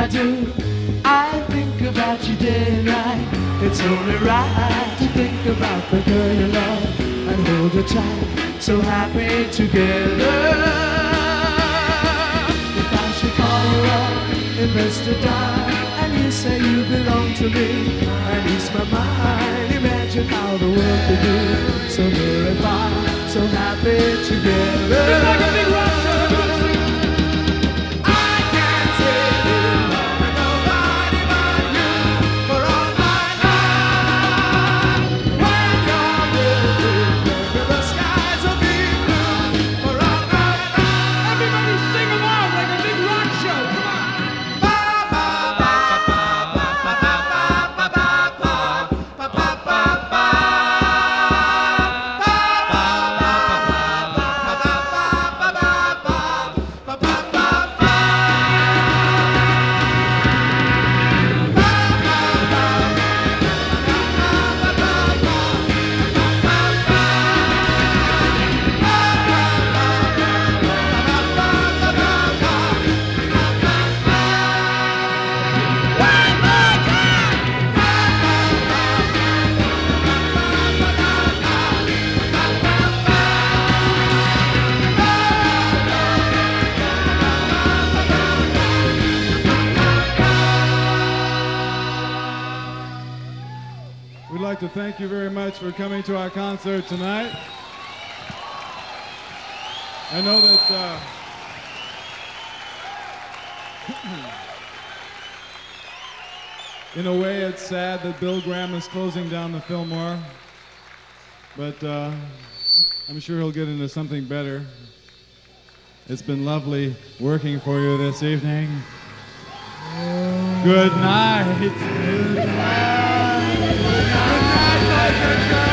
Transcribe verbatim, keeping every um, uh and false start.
do. I think about you day and night. It's only right to think about the girl you love and hold her tight, so happy together. If I should call you up, invest a dime, and you say you belong to me, and ease my mind, imagine how the world could be so very fine, so happy together. It's like a big rock show. We'd like to thank you very much for coming to our concert tonight. I know that uh, in a way it's sad that Bill Graham is closing down the Fillmore, but uh, I'm sure he'll get into something better. It's been lovely working for you this evening. Good night. Good night. Good night, boys and girls.